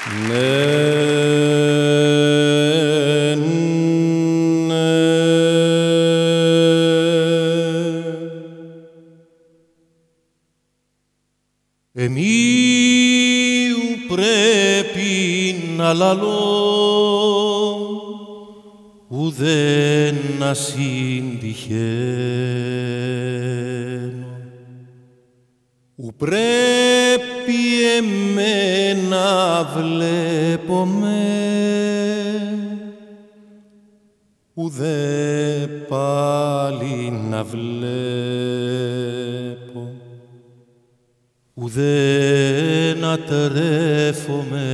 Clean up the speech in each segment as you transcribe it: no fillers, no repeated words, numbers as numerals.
Εμείου πρέπει να λαλώ, ουδέν να συντυχαίνω. Ου πρέπει εμένα βλέπομαι, ουδέ πάλι να βλέπω, ουδέ να τρέφομαι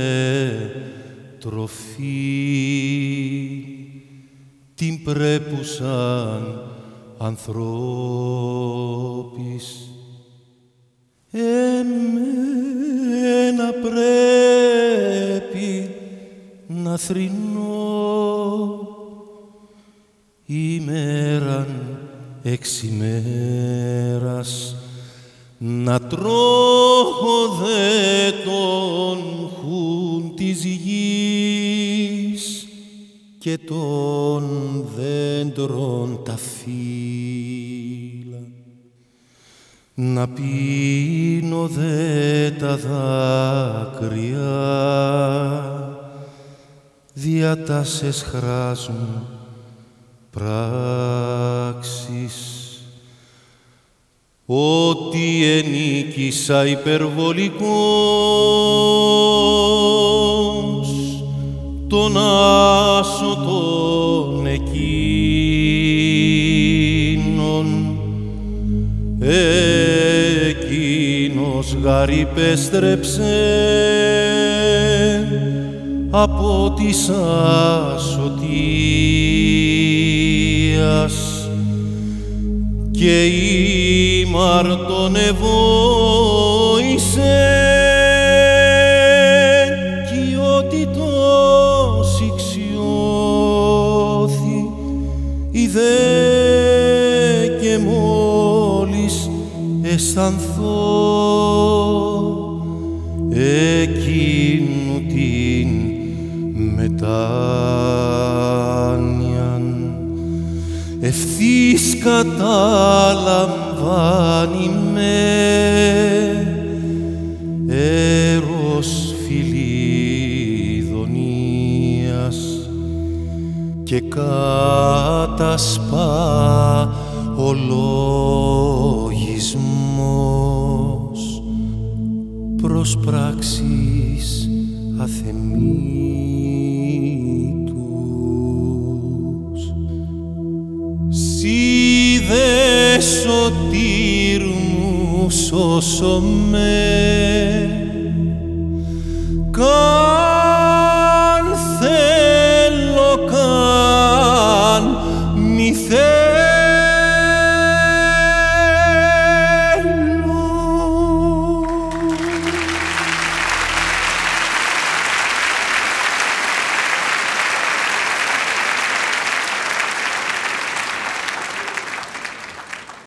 τροφή την πρέπουσαν ανθρώπης. Εμένα πρέπει να θρηνώ ημέραν εξημέρας, να τρώω δε τον χούν της γης και των δέντρων τα φύλλα, να πίνω δε τα δάκρυα δια τας εσχράς μου πράξεις. Ότι ενίκησα υπερβολικός τον άσωτον εκείνον, εκείνος γάρ υπέστρεψε από της ασωτείας και ήμαρτον εβόησε κοιότητος ηξιώθη, είδε και μόλις αισθανθώ εκείνου την μετάνοιαν, ευθύς καταλαμβάνει με έρος Φιλιδονίας και κατασπά ο λογισμός προς πράξεις αθεμίτους. Συ δε σωτήρ μου σώσω με,